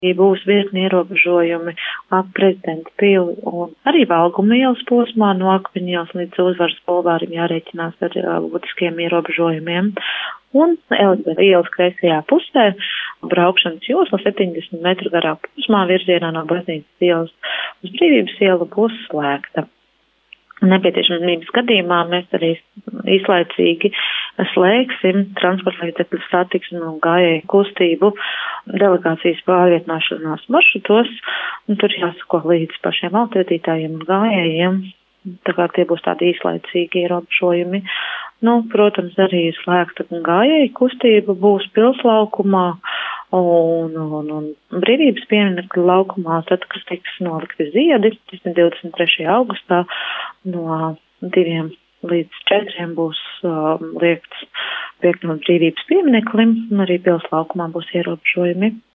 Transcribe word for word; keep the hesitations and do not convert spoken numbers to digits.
Būs virkni ierobežojumi ap Prezidenta pili un arī Valguma ielas posmā no Akmeņu ielas līdz Uzvaras bulvārim jārēķinās ar uh, būtiskiem ierobežojumiem. Un Elizabetes ielas kreisajā pusē braukšanas josla septiņdesmit metru garā posmā virzienā no Baznīcas ielas uz Brīvības ielu būs slēgta. Nepieciešamības gadījumā mēs arī īslaicīgi slēgsim transporta līdzekļu satiksmi un gājēju kustību delegācijas pārvietināšanās maršrutos, un tur jāsako līdz pašiem autovadītājiem un gājējiem, tā kā tie būs tādi īslaicīgi ierobežojumi. Nu, protams, arī slēgta gājēju kustība būs pilslaukumā un, un, un Brīvības pieminekļa laukumā, tad, kas tiks nolikti ziedi, tas ir divdesmit trešajā augustā, no diviem līdz četriem būs uh, liekts piekļūt Brīvības piemineklim, un arī pilslaukumā būs ierobežojumi.